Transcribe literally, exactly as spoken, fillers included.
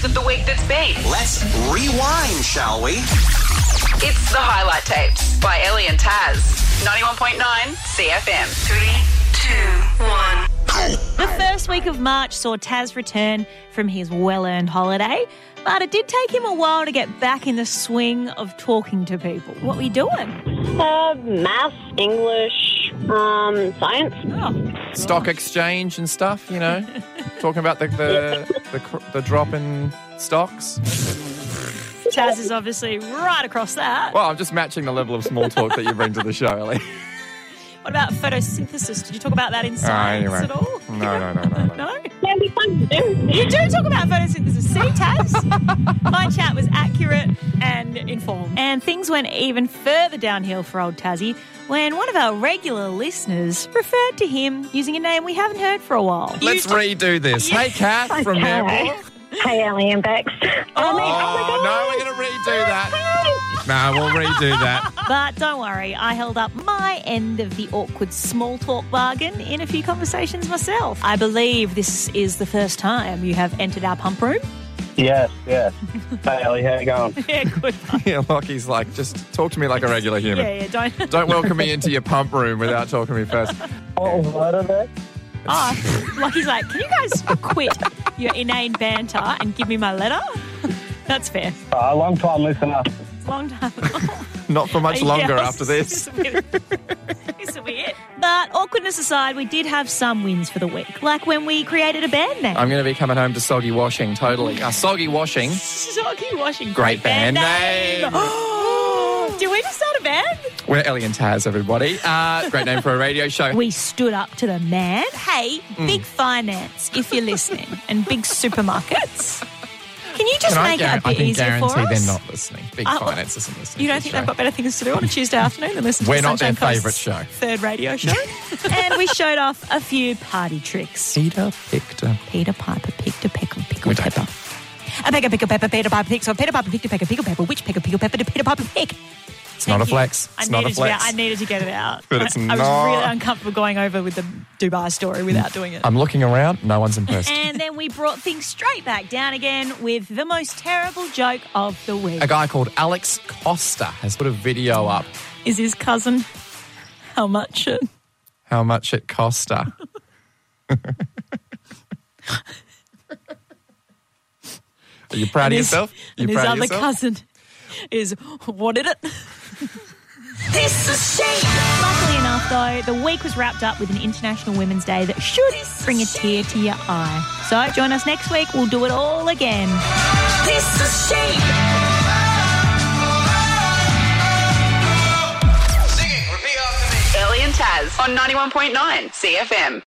of the week that's been. Let's rewind, shall we? It's the Highlight Tapes by Ellie and Taz. ninety-one point nine C F M. Three, two, one. The first week of March saw Taz return from his well-earned holiday, but it did take him a while to get back in the swing of talking to people. What were you doing? Uh, maths, English, um, science. Oh, Stock exchange and stuff, you know, talking about the the, the cr- the drop in stocks. Taz is obviously right across that. Well, I'm just matching the level of small talk that you bring to the show, Ellie. What about photosynthesis? Did you talk about that in Ah, science anyway. at all? No, no, no, no, no. No? Yeah, it'd be fun to do. You do talk about photosynthesis. See, Taz? My chat was accurate and informed. And things went even further downhill for old Tazzy when one of our regular listeners referred to him using a name we haven't heard for a while. Let's redo this. Hey, Kath from Okay. Nambour. Hey, Ellie and Bex. Oh, no, we're going to redo that. No, we'll redo that. But don't worry, I held up my end of the awkward small talk bargain in a few conversations myself. I believe this is the first time you have entered our pump room. Yes, yes. Hey, Ellie, how you going? Yeah, good. Yeah, Lockie's like, just talk to me like a regular human. Yeah, yeah, don't. Don't welcome me into your pump room without talking to me first. What was that of that? Oh, Lockie's like, can you guys quit your inane banter and give me my letter? That's fair. Uh, long time listener. It's a long time. Not for much longer Yeah, after this. This will be, this will be it. But awkwardness aside, we did have some wins for the week, like when we created a band name. I'm going to be coming home to Soggy Washing, totally. Uh, Soggy Washing. Soggy Washing. Great band name. Did we just start a band? We're Ellie and Taz, everybody. Uh, great name for a radio show. We stood up to the man. Hey, Mm. big finance, if you're listening, and big supermarkets. Can you just Can I make guar- it a I bit can easier guarantee for us? they're not listening. Big Uh, Finance isn't listening. You to don't this think show. they've got better things to do on a Tuesday afternoon than listen to We're the not their Sunshine favourite Coast's show. third radio show? And we showed off a few party tricks. Peter Picked. Peter Piper picked a peck of pickled We don't pepper. A peck of pickled pepper, Peter Piper picked. So Peter Piper picked a peck of pickled pepper. Which peck of pickled pepper did Peter Piper pick? It's not a Thank you. flex. I It's not a needed to flex. get- I needed to get it out. But it's I, I not. was really uncomfortable going over with the Dubai story without doing it. I'm looking around. No one's impressed. And then we brought things straight back down again with the most terrible joke of the week. A guy called Alex Costa has put a video up. Is his cousin how much it? How much it cost her. Are you proud of his, yourself? You and his proud of other yourself? cousin is, what did it? This is shame. Luckily enough, though, the week was wrapped up with an International Women's Day that should bring a tear to your eye. So join us next week. We'll do it all again. This is shame. Singing, repeat after me. Ellie and Taz on ninety-one point nine C F M.